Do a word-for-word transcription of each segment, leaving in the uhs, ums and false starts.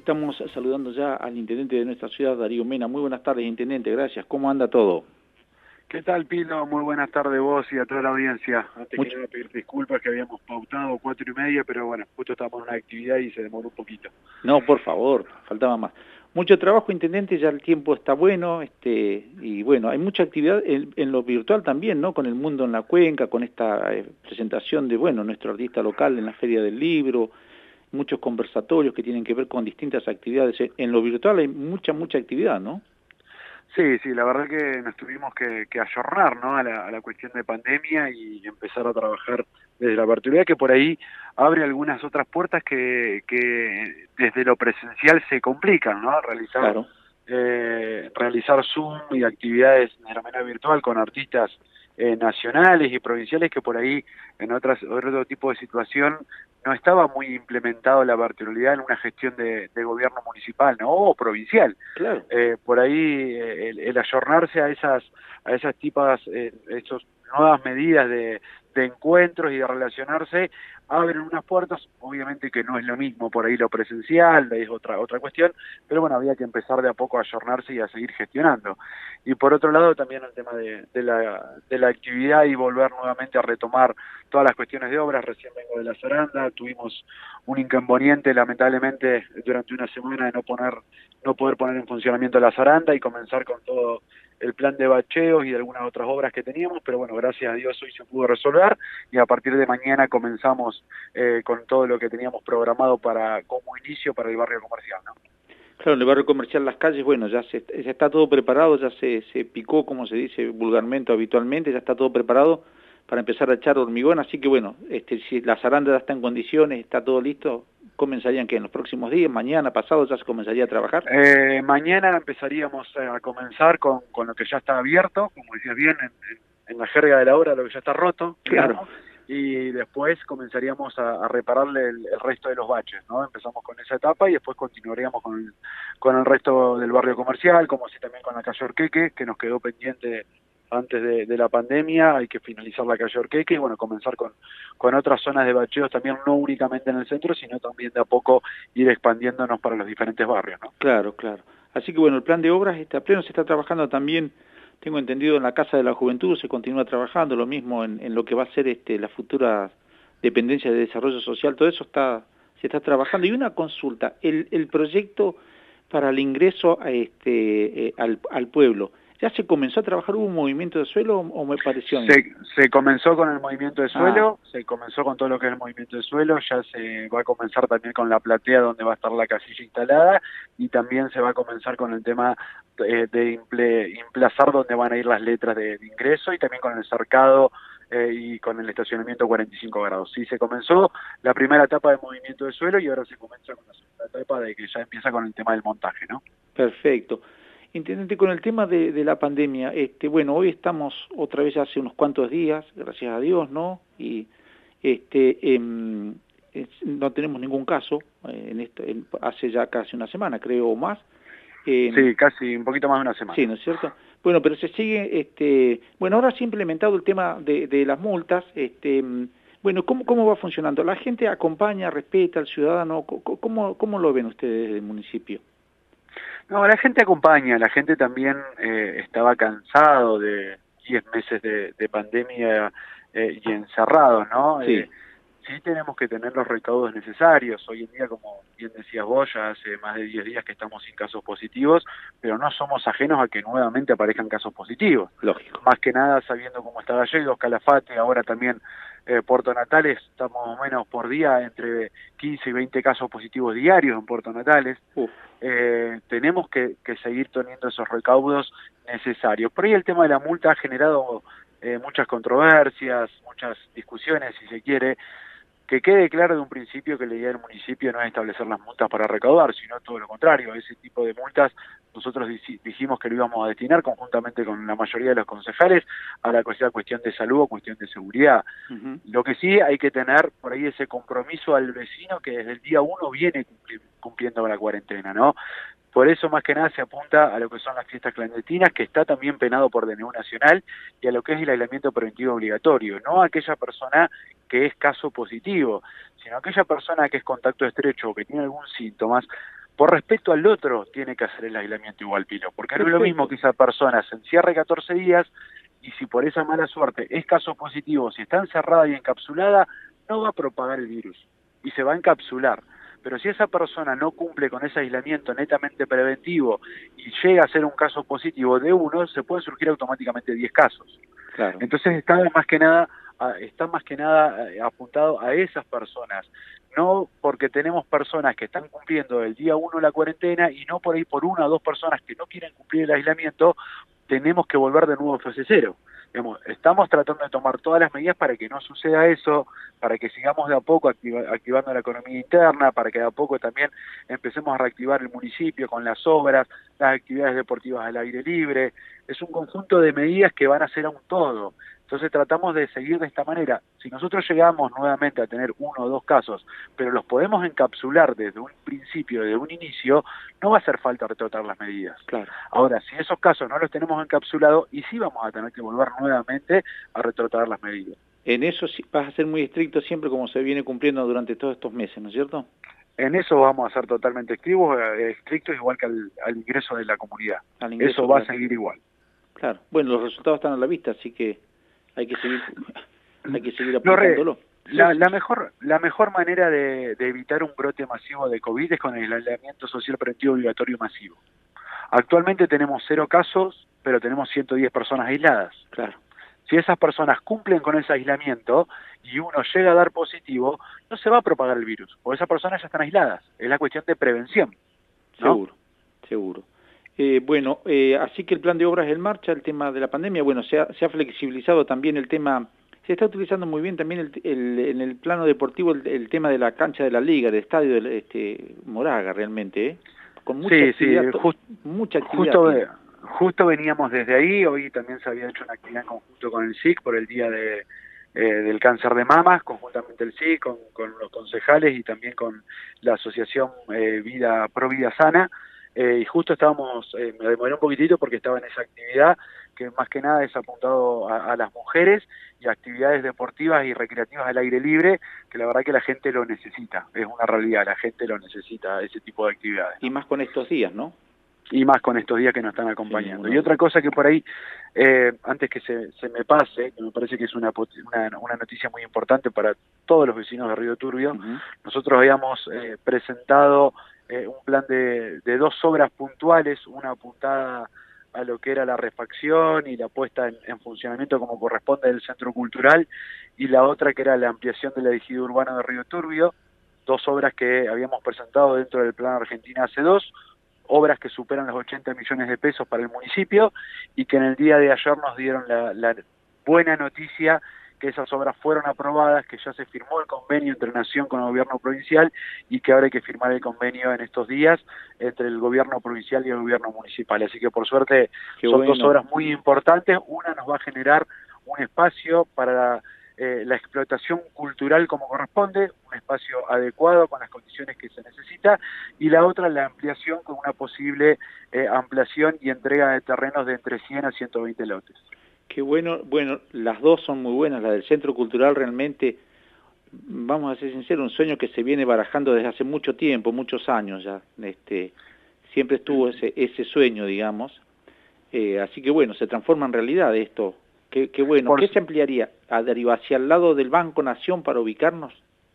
Estamos saludando ya al intendente de nuestra ciudad, Darío Mena. Muy buenas tardes, intendente, gracias. ¿Cómo anda todo? ¿Qué tal, Pilo? Muy buenas tardes vos y a toda la audiencia. Antes Mucho... que nada pedir disculpas que habíamos pautado cuatro y media, pero bueno, justo estábamos en una actividad y se demoró un poquito. No, por favor, faltaba más. Mucho trabajo, intendente, ya el tiempo está bueno, este y bueno, hay mucha actividad en, en lo virtual también, ¿no? Con el Mundo en la Cuenca, con esta eh, presentación de, bueno, nuestro artista local en la Feria del Libro, muchos conversatorios que tienen que ver con distintas actividades. En lo virtual hay mucha, mucha actividad, ¿no? Sí, sí, la verdad que nos tuvimos que, que ayornar, ¿no? a, la, a la cuestión de pandemia y empezar a trabajar desde la virtualidad, que por ahí abre algunas otras puertas que, que desde lo presencial se complican, ¿no? Realizar, Claro. eh, realizar Zoom y actividades de la manera virtual con artistas eh, nacionales y provinciales que por ahí en otras otro tipo de situación no estaba muy implementado la virtualidad en una gestión de, de gobierno municipal, ¿no? O provincial. Claro. Eh, por ahí eh, el, el ayornarse a esas a esas tipas, eh, esos nuevas medidas de, de encuentros y de relacionarse abren unas puertas, obviamente que no es lo mismo por ahí lo presencial, es otra otra cuestión, pero bueno, había que empezar de a poco a ayornarse y a seguir gestionando. Y por otro lado también el tema de, de, la, de la actividad y volver nuevamente a retomar todas las cuestiones de obras. Recién vengo de la Zaranda, tuvimos un inconveniente lamentablemente durante una semana de no poner no poder poner en funcionamiento la Zaranda y comenzar con todo el plan de bacheos y de algunas otras obras que teníamos, pero bueno, gracias a Dios hoy se pudo resolver y a partir de mañana comenzamos eh, con todo lo que teníamos programado para como inicio para el barrio comercial, ¿no? Claro, en el barrio comercial Las Calles, bueno, ya se ya está todo preparado, ya se, se picó, como se dice vulgarmente, habitualmente, ya está todo preparado para empezar a echar hormigón, así que bueno, este, si la zaranda ya está en condiciones, está todo listo, ¿comenzarían que en los próximos días, mañana, pasado, ya se comenzaría a trabajar? Eh, mañana empezaríamos a comenzar con, con lo que ya está abierto, como decías bien, en, en, en la jerga de la obra, lo que ya está roto, Claro. digamos, y después comenzaríamos a, a repararle el, el resto de los baches, ¿no? Empezamos con esa etapa y después continuaríamos con el, con el resto del barrio comercial, como así también con la calle Orqueque, que nos quedó pendiente antes de, de la pandemia. Hay que finalizar la calle Orqueque y bueno, comenzar con, con otras zonas de bacheos también, no únicamente en el centro, sino también de a poco ir expandiéndonos para los diferentes barrios, ¿no? Claro, claro. Así que bueno, el plan de obras está pleno, se está trabajando también, tengo entendido, en la Casa de la Juventud, se continúa trabajando, lo mismo en, en lo que va a ser este, la futura dependencia de desarrollo social, todo eso está se está trabajando. Y una consulta, el, el proyecto para el ingreso a este, eh, al, al pueblo, ¿ya se comenzó a trabajar? ¿Hubo un movimiento de suelo o, o me pareció a mí? Se, se comenzó con el movimiento de Ah, suelo, se comenzó con todo lo que es el movimiento de suelo, ya se va a comenzar también con la platea donde va a estar la casilla instalada y también se va a comenzar con el tema eh, de imple, emplazar donde van a ir las letras de, de ingreso y también con el cercado eh, y con el estacionamiento cuarenta y cinco grados. Sí, se comenzó la primera etapa de movimiento de suelo y ahora se comienza con la segunda etapa de que ya empieza con el tema del montaje, ¿no? perfecto. Intendente, con el tema de, de la pandemia, este, bueno, hoy estamos otra vez hace unos cuantos días, gracias a Dios, ¿no? Y este, eh, es, no tenemos ningún caso, eh, en esto, en, hace ya casi una semana, creo, o más. Eh, Sí, casi un poquito más de una semana. sí, ¿no es cierto? Bueno, pero se sigue, este, bueno, ahora se ha implementado el tema de, de las multas, este, bueno, ¿cómo, ¿cómo va funcionando? ¿La gente acompaña, respeta al ciudadano? ¿Cómo, cómo lo ven ustedes desde el municipio? No, la gente acompaña, la gente también eh, estaba cansado de diez meses de, de pandemia eh, y encerrados, ¿no? Eh, Sí, sí tenemos que tener los recaudos necesarios. Hoy en día, como bien decías vos, ya hace más de diez días que estamos sin casos positivos, pero no somos ajenos a que nuevamente aparezcan casos positivos. lógico. Más que nada sabiendo cómo está Gallegos, Calafate, ahora también eh, Puerto Natales, estamos más o menos por día entre quince y veinte casos positivos diarios en Puerto Natales. Uf. Eh, tenemos que, que seguir teniendo esos recaudos necesarios. Por ahí el tema de la multa ha generado eh, muchas controversias, muchas discusiones, si se quiere. Que quede claro de un principio que la idea del municipio no es establecer las multas para recaudar, sino todo lo contrario. Ese tipo de multas nosotros dijimos que lo íbamos a destinar conjuntamente con la mayoría de los concejales a la cuestión de salud o cuestión de seguridad. Uh-huh. Lo que sí hay que tener por ahí ese compromiso al vecino que desde el día uno viene cumpliendo con la cuarentena, ¿no? Por eso más que nada se apunta a lo que son las fiestas clandestinas, que está también penado por D N U nacional, y a lo que es el aislamiento preventivo obligatorio, no a aquella persona que es caso positivo, sino a aquella persona que es contacto estrecho o que tiene algún síntoma, por respeto al otro, tiene que hacer el aislamiento igual, Pilo, porque Perfecto. no es lo mismo que esa persona se encierre catorce días y si por esa mala suerte es caso positivo, si está encerrada y encapsulada, no va a propagar el virus y se va a encapsular. Pero si esa persona no cumple con ese aislamiento netamente preventivo y llega a ser un caso positivo de uno, se pueden surgir automáticamente diez casos. Claro. Entonces está más que nada, está más que nada apuntado a esas personas, no porque tenemos personas que están cumpliendo el día uno la cuarentena y no por ahí por una o dos personas que no quieren cumplir el aislamiento, tenemos que volver de nuevo a fase cero. Digamos, estamos tratando de tomar todas las medidas para que no suceda eso, para que sigamos de a poco activa, activando la economía interna, para que de a poco también empecemos a reactivar el municipio con las obras, las actividades deportivas al aire libre. Es un conjunto de medidas que van a ser a un todo. Entonces tratamos de seguir de esta manera. Si nosotros llegamos nuevamente a tener uno o dos casos, pero los podemos encapsular desde un principio, desde un inicio, no va a hacer falta retrotar las medidas. Claro. Ahora, si esos casos no los tenemos encapsulados, y sí vamos a tener que volver nuevamente a retrotar las medidas. En eso sí vas a ser muy estricto siempre como se viene cumpliendo durante todos estos meses, ¿no es cierto? En eso vamos a ser totalmente estrictos, eh, estrictos igual que al, al ingreso de la comunidad. Al ingreso, eso va claro. a seguir igual. Claro. Bueno, los resultados están a la vista, así que hay que seguir, hay que seguir apuntándolo. La, la mejor la mejor manera de, de evitar un brote masivo de COVID es con el aislamiento social preventivo obligatorio masivo. Actualmente tenemos cero casos, pero tenemos ciento diez personas aisladas. Claro. Si esas personas cumplen con ese aislamiento y uno llega a dar positivo, no se va a propagar el virus, porque esas personas ya están aisladas. Es la cuestión de prevención, ¿no? Seguro, seguro. Eh, bueno, eh, así que el plan de obras en marcha, el tema de la pandemia, bueno, se ha, se ha flexibilizado también el tema, se está utilizando muy bien también el, el, en el plano deportivo el, el tema de la cancha de la Liga, del estadio de este, Moraga realmente, ¿eh? Con mucha sí, actividad, sí, just, mucha actividad. Justo, justo veníamos desde ahí, hoy también se había hecho una actividad en conjunto con el S I C por el Día de, eh, del Cáncer de Mamas, conjuntamente el S I C, con, con los concejales y también con la Asociación eh, Vida Pro Vida Sana, eh, y justo estábamos, eh, me demoré un poquitito porque estaba en esa actividad, que más que nada es apuntado a, a las mujeres y a actividades deportivas y recreativas al aire libre, que la verdad que la gente lo necesita, es una realidad, la gente lo necesita, ese tipo de actividades. Y más con estos días, ¿no? Y más con estos días que nos están acompañando. Sí, bueno. Y otra cosa que por ahí, eh, antes que se, se me pase, que me parece que es una, una, una noticia muy importante para todos los vecinos de Río Turbio, uh-huh. Nosotros habíamos eh, presentado eh, un plan de, de dos obras puntuales, una apuntada a lo que era la refacción y la puesta en, en funcionamiento como corresponde del centro cultural, y la otra que era la ampliación del ejido urbano de Río Turbio, dos obras que habíamos presentado dentro del Plan Argentina A C dos, obras que superan los ochenta millones de pesos para el municipio y que en el día de ayer nos dieron la, la buena noticia que esas obras fueron aprobadas, que ya se firmó el convenio entre Nación con el gobierno provincial y que ahora hay que firmar el convenio en estos días entre el gobierno provincial y el gobierno municipal. Así que por suerte Qué son bueno. dos obras muy importantes. Una nos va a generar un espacio para la, eh, la explotación cultural como corresponde, un espacio adecuado con las condiciones que se necesita, y la otra la ampliación con una posible eh, ampliación y entrega de terrenos de entre cien a ciento veinte lotes. Qué bueno, bueno, las dos son muy buenas, la del Centro Cultural realmente, vamos a ser sinceros, un sueño que se viene barajando desde hace mucho tiempo, muchos años ya, este, siempre estuvo ese, ese sueño, digamos, eh, así que bueno, se transforma en realidad esto, qué, qué bueno. Por... ¿Qué se ampliaría? ¿Hacia el lado del Banco Nación para ubicarnos?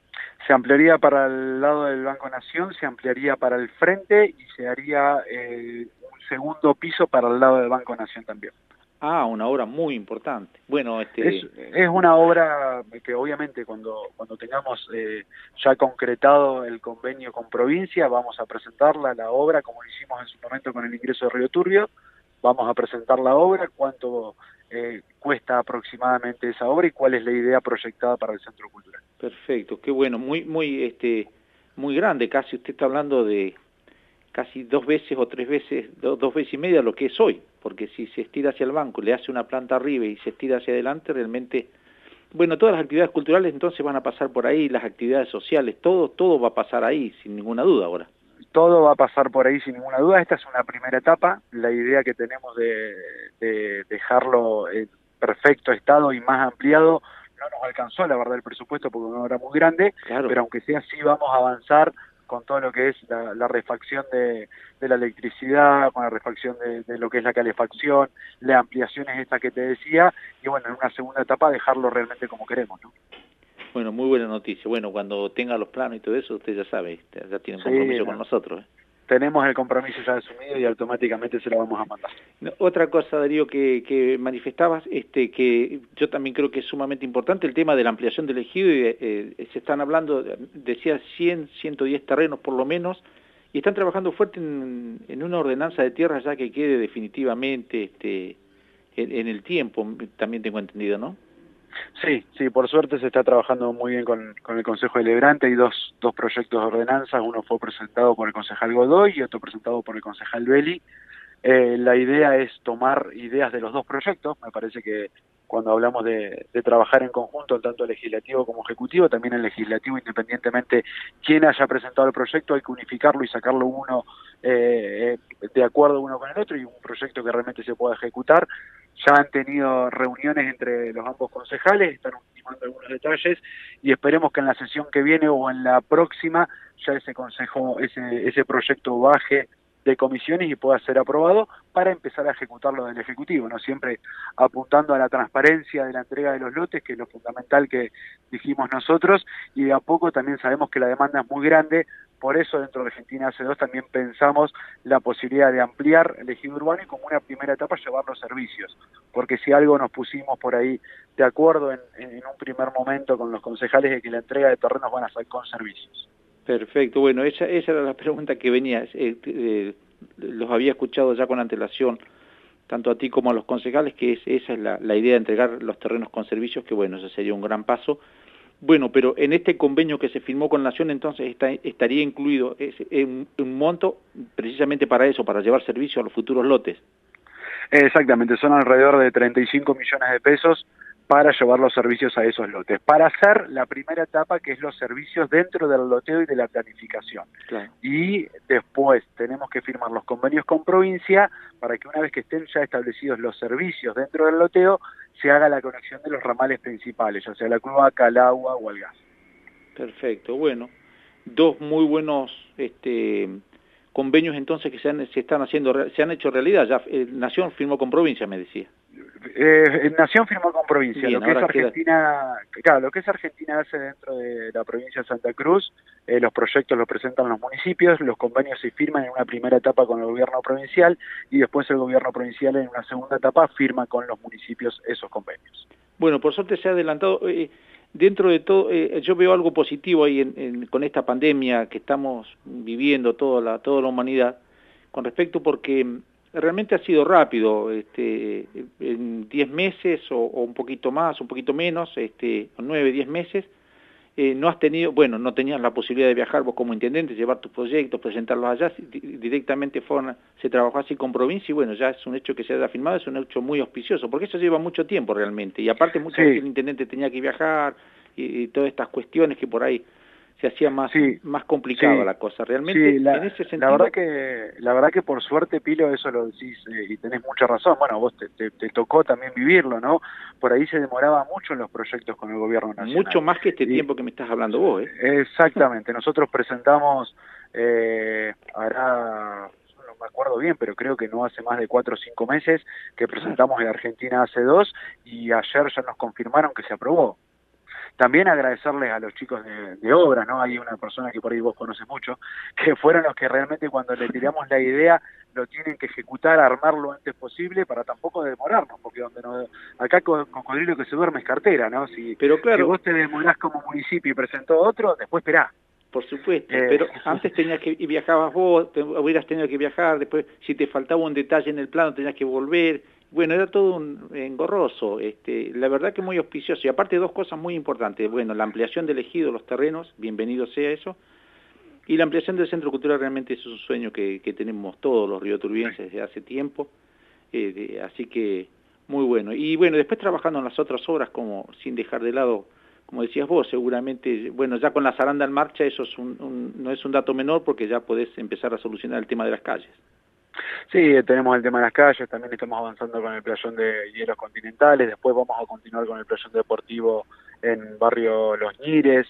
Se ampliaría para el lado del Banco Nación, se ampliaría para el frente y se haría eh, un segundo piso para el lado del Banco Nación también. Ah, una obra muy importante. Bueno, este es, es una obra que obviamente cuando cuando tengamos eh, ya concretado el convenio con provincia, vamos a presentarla, la obra, como lo hicimos en su momento con el ingreso de Río Turbio, vamos a presentar la obra, cuánto eh, cuesta aproximadamente esa obra y cuál es la idea proyectada para el Centro Cultural. Perfecto, qué bueno, muy muy este muy grande, casi usted está hablando de casi dos veces o tres veces, do, dos veces y media lo que es hoy, porque si se estira hacia el banco, le hace una planta arriba y se estira hacia adelante, realmente, bueno, todas las actividades culturales entonces van a pasar por ahí, las actividades sociales, todo, todo va a pasar ahí, sin ninguna duda ahora. Todo va a pasar por ahí sin ninguna duda, esta es una primera etapa, la idea que tenemos de, de dejarlo en perfecto estado y más ampliado, no nos alcanzó la verdad el presupuesto porque no era muy grande, claro. Pero aunque sea así vamos a avanzar con todo lo que es la, la refacción de, de la electricidad, con la refacción de, de lo que es la calefacción, las ampliaciones estas que te decía, y bueno, en una segunda etapa dejarlo realmente como queremos, ¿no? Bueno, muy buena noticia. Bueno, cuando tenga los planos y todo eso, usted ya sabe, ya tiene un Sí, compromiso no. con nosotros, ¿eh? Tenemos el compromiso ya asumido y automáticamente se lo vamos a mandar. Otra cosa, Darío, que, que manifestabas, este, que yo también creo que es sumamente importante, el tema de la ampliación del ejido, y eh, se están hablando, decía, cien, ciento diez terrenos por lo menos, y están trabajando fuerte en, en una ordenanza de tierras ya que quede definitivamente este, en, en el tiempo, también tengo entendido, ¿no? Sí, sí, por suerte se está trabajando muy bien con, con el Consejo Deliberante. Hay dos, dos proyectos de ordenanzas, uno fue presentado por el concejal Godoy y otro presentado por el concejal Belli. Eh, la idea es tomar ideas de los dos proyectos. Me parece que cuando hablamos de, de trabajar en conjunto, tanto el legislativo como ejecutivo, también el legislativo, independientemente quién haya presentado el proyecto, hay que unificarlo y sacarlo uno eh, de acuerdo uno con el otro, y un proyecto que realmente se pueda ejecutar. Ya han tenido reuniones entre los ambos concejales, están ultimando algunos detalles y esperemos que en la sesión que viene o en la próxima ya ese consejo, ese, ese proyecto baje de comisiones y pueda ser aprobado para empezar a ejecutarlo del Ejecutivo, no siempre apuntando a la transparencia de la entrega de los lotes, que es lo fundamental que dijimos nosotros, y de a poco también sabemos que la demanda es muy grande. Por eso dentro de Argentina hace dos también pensamos la posibilidad de ampliar el ejido urbano y como una primera etapa llevar los servicios, porque si algo nos pusimos por ahí de acuerdo en, en un primer momento con los concejales de que la entrega de terrenos van a ser con servicios. Perfecto, bueno, esa, esa era la pregunta que venía, eh, eh, los había escuchado ya con antelación, tanto a ti como a los concejales, que es, esa es la, la idea de entregar los terrenos con servicios, que bueno, ese sería un gran paso. Bueno, pero en este convenio que se firmó con Nación, entonces está, estaría incluido ese, un, un monto precisamente para eso, para llevar servicio a los futuros lotes. Exactamente, son alrededor de treinta y cinco millones de pesos para llevar los servicios a esos lotes, para hacer la primera etapa, que es los servicios dentro del loteo y de la planificación. Claro. Y después tenemos que firmar los convenios con provincia para que una vez que estén ya establecidos los servicios dentro del loteo, se haga la conexión de los ramales principales, ya sea la cloaca, el agua o el gas. Perfecto, bueno, dos muy buenos este, convenios entonces que se, han, se están haciendo, se han hecho realidad. Ya eh, Nación firmó con provincia, me decía. Eh, Nación firmó con provincia. Bien, lo que es Argentina, queda... claro, lo que es Argentina hace dentro de la provincia de Santa Cruz, eh, los proyectos los presentan los municipios, los convenios se firman en una primera etapa con el gobierno provincial y después el gobierno provincial en una segunda etapa firma con los municipios esos convenios. Bueno, por suerte se ha adelantado. Eh, dentro de todo, eh, yo veo algo positivo ahí en, en, con esta pandemia que estamos viviendo toda la, toda la humanidad, con respecto porque realmente ha sido rápido, este, en diez meses o, o un poquito más, un poquito menos, este, nueve, diez meses, eh, no has tenido, bueno, no tenías la posibilidad de viajar vos como intendente, llevar tus proyectos, presentarlos allá, directamente fueron, se trabajó así con provincia y bueno, ya es un hecho que se haya firmado, es un hecho muy auspicioso, porque eso lleva mucho tiempo realmente, y aparte muchas veces sí. El intendente tenía que viajar y, y todas estas cuestiones que por ahí se hacía más, sí, más complicada sí, la cosa. Realmente, sí, la, en ese sentido... La verdad que, la verdad que por suerte, Pilo, eso lo decís eh, y tenés mucha razón. Bueno, vos te, te, te tocó también vivirlo, ¿no? Por ahí se demoraba mucho en los proyectos con el gobierno nacional. Mucho más que este y, tiempo que me estás hablando vos, ¿eh? Exactamente. Nosotros presentamos, eh, hará... no me acuerdo bien, pero creo que no hace más de cuatro o cinco meses que presentamos en Argentina hace dos y ayer ya nos confirmaron que se aprobó. También agradecerles a los chicos de, de obra, ¿no? Hay una persona que por ahí vos conoces mucho, que fueron los que realmente cuando le tiramos la idea lo tienen que ejecutar, armar lo antes posible para tampoco demorarnos, porque donde no, acá cocodrilo que se duerme es cartera, ¿no? Si, pero claro, si vos te demorás como municipio y presentó otro, después esperá. Por supuesto, eh, pero antes tenías que, y viajabas vos, te, hubieras tenido que viajar, después si te faltaba un detalle en el plano tenías que volver, bueno, era todo un engorroso, este, la verdad que muy auspicioso, y aparte dos cosas muy importantes, bueno, la ampliación del ejido, los terrenos, bienvenido sea eso, y la ampliación del Centro Cultural realmente es un sueño que, que tenemos todos los rioturbienses desde hace tiempo, eh, de, así que muy bueno, y bueno, después trabajando en las otras obras, como sin dejar de lado, como decías vos, seguramente, bueno, ya con la zaranda en marcha eso es un, un, no es un dato menor porque ya podés empezar a solucionar el tema de las calles. Sí, tenemos el tema de las calles, también estamos avanzando con el playón de hielos continentales, después vamos a continuar con el playón deportivo en barrio Los Ñires,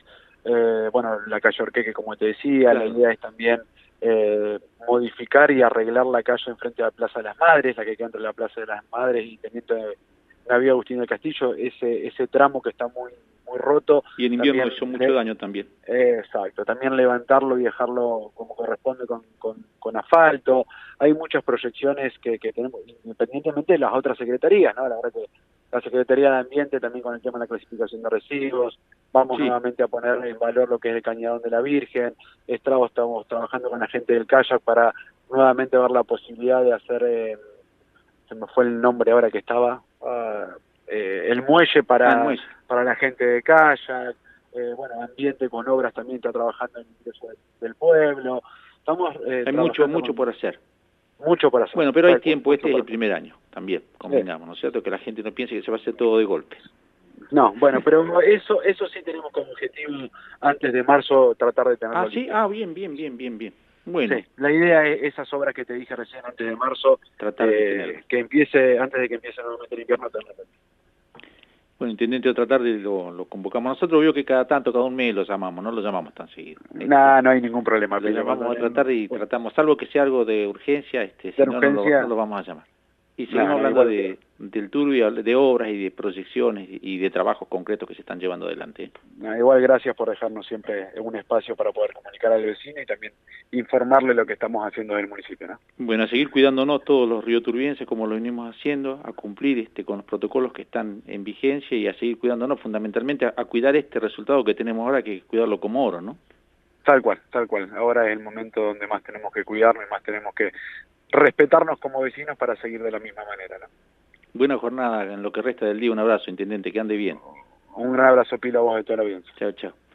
eh, bueno, la calle Orqueque, como te decía, claro. La idea es también eh, modificar y arreglar la calle enfrente a la Plaza de las Madres, la que queda entre la Plaza de las Madres y Teniente Navío Agustín del Castillo, ese ese tramo que está muy muy roto. Y en invierno también hizo mucho le, daño también. Eh, exacto, también levantarlo y dejarlo como corresponde con, con, con asfalto. Hay muchas proyecciones que, que tenemos, independientemente de las otras secretarías, ¿no? La verdad que la Secretaría de Ambiente también con el tema de la clasificación de residuos, vamos Sí. nuevamente a poner en valor lo que es el Cañadón de la Virgen. Estrabo, estamos trabajando con la gente del kayak para nuevamente ver la posibilidad de hacer, eh, se me fue el nombre ahora que estaba, uh, eh, el muelle para, Ah, el muelle. para la gente de kayak. Eh, bueno, Ambiente con obras también está trabajando en el ingreso del, del pueblo. Estamos eh, Hay mucho, trabajando mucho con, por hacer. mucho por hacer. Bueno, pero hay Tal, tiempo, mucho este es por el primer año, también, convengamos, sí. ¿no es cierto? Que la gente no piense que se va a hacer todo de golpe. No, bueno, pero eso eso sí tenemos como objetivo antes de marzo tratar de tenerlo Ah, sí, listo. ah, bien, bien, bien, bien, bien. Bueno. Sí, la idea es esas obras que te dije recién antes de marzo, Tratar de eh, tenerlo. que empiece, antes de que empiece nuevamente el invierno, tenerlo. Bueno, intendente, tratar de lo, lo convocamos. Nosotros veo que cada tanto, cada un mes lo llamamos, no lo llamamos tan seguido. Nah, Este, no hay ningún problema, lo Pilo. llamamos a Cuando, tratar y bueno, tratamos, salvo que sea algo de urgencia, este, si de no, no lo, no urgencia, lo vamos a llamar. Y nada, seguimos no, hablando igual. de, del turbio, de obras y de proyecciones y de trabajos concretos que se están llevando adelante. No, igual gracias por dejarnos siempre un espacio para poder comunicar al vecino y también informarle lo que estamos haciendo en el municipio, ¿no? Bueno, a seguir cuidándonos todos los rioturbienses como lo venimos haciendo, a cumplir este con los protocolos que están en vigencia y a seguir cuidándonos fundamentalmente a, a cuidar este resultado que tenemos ahora, que es cuidarlo como oro, ¿no? Tal cual, tal cual. Ahora es el momento donde más tenemos que cuidarnos y más tenemos que respetarnos como vecinos para seguir de la misma manera, ¿no? Buena jornada en lo que resta del día. Un abrazo, intendente, que ande bien. Un gran abrazo, Pilo, a vos de toda la audiencia. Chao, chao.